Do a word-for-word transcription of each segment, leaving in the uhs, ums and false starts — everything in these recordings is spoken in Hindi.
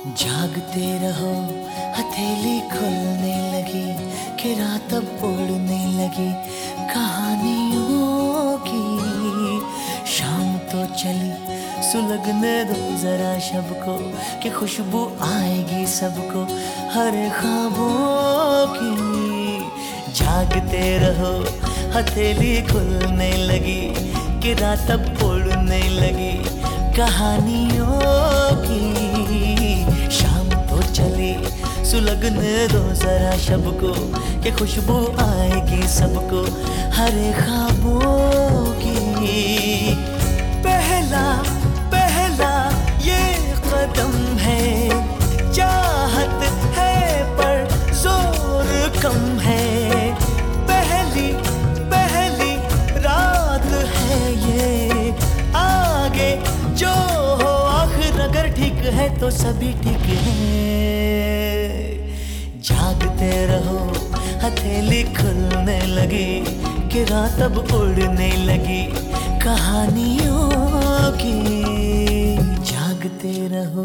जागते रहो, हथेली खुलने लगी कि रात अब उड़ने लगी कहानियों की। शाम तो चली, सुलगने दो जरा शब को कि खुशबू आएगी सबको हर ख्वाबों की। जागते रहो, हथेली खुलने लगी कि रात अब उड़ने लगी कहानियों की। शाम तो चली, सुलगने दो जरा शब को कि खुशबू आएगी सबको हर ख्वाबों की। पहला पहला ये कदम है, चाहत है पर जोर कम है। पहली पहली रात है ये, आगे जो हो आखिर अगर ठीक है तो सभी ठीक है। जागते रहो, हथेली खुलने लगी कि रात अब उड़ने लगी कहानियों की। जागते रहो।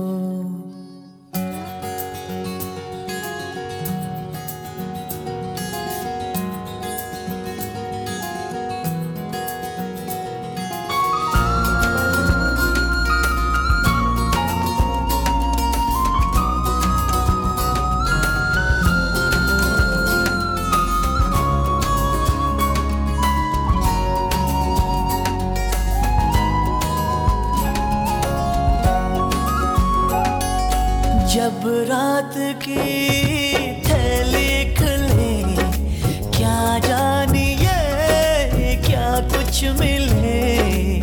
जब रात की थैली खुले, क्या जानिए क्या कुछ मिले।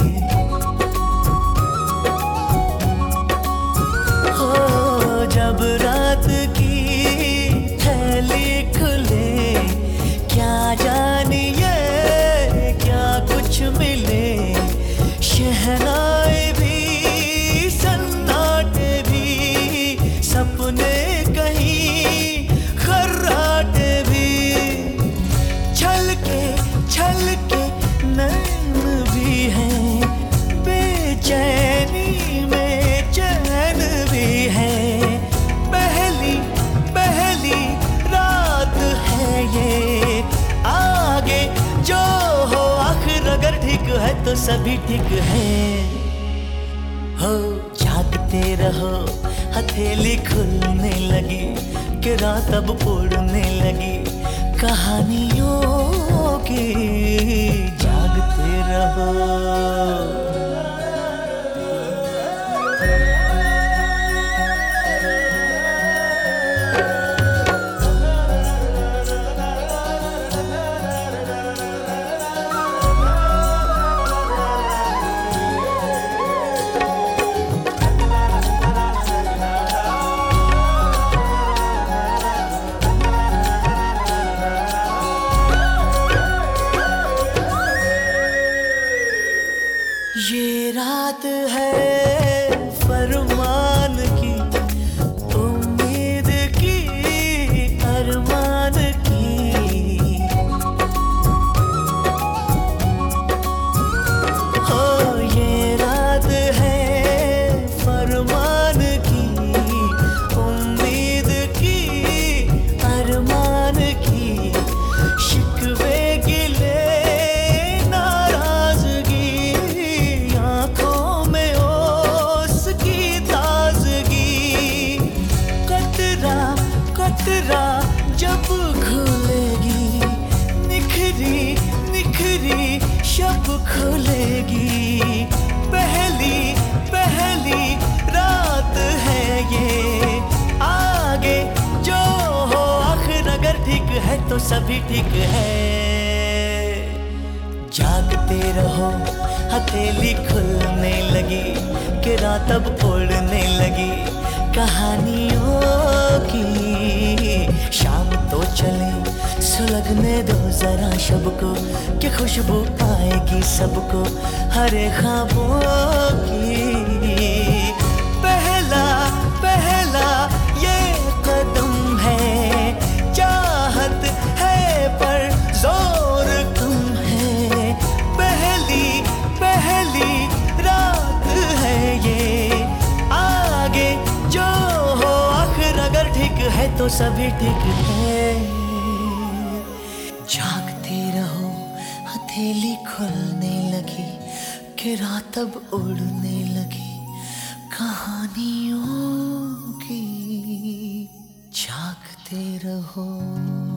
हो जब रात की थैली खुले, क्या जानिए क्या कुछ मिले। शहनाई भी सन्नाटे भी, सपने कहीं खर्राटे भी, छलके छलके नैन भी हैं, बेचैनी में चैन भी है। पहली पहली रात है ये, आगे जो हो आखिर अगर ठीक है तो सभी ठीक है। हो जागते रहो, हथेली खुलने लगी कि रात अब उड़ने लगी कहानियों की। जागते रहो। ये रात है फरमान की, उम्मीद की, अरमान की। हो ये रात है फरमान की, उम्मीद की, अरमान की। शिकवे गिले कतरा जब खुलेगी, निखरी निखरी शब खुलेगी। पहली पहली रात है ये, आगे जो हो आखिर अगर ठीक है तो सभी ठीक है। जागते रहो, हथेली खुलने लगी कि रात अब उड़ने लगी कहानियों की। शाम तो चले, सुलगने दो जरा शब को कि खुशबू आएगी सबको हर ख्वाबों की। पहला पहला ये कदम है, चाहत है पर जोर कम है। पहली पहली रात है ये, आगे जो हो तो सभी ठीक है। जागते रहो, हथेली खुलने लगी कि रात अब उड़ने लगी कहानियों की। जागते रहो।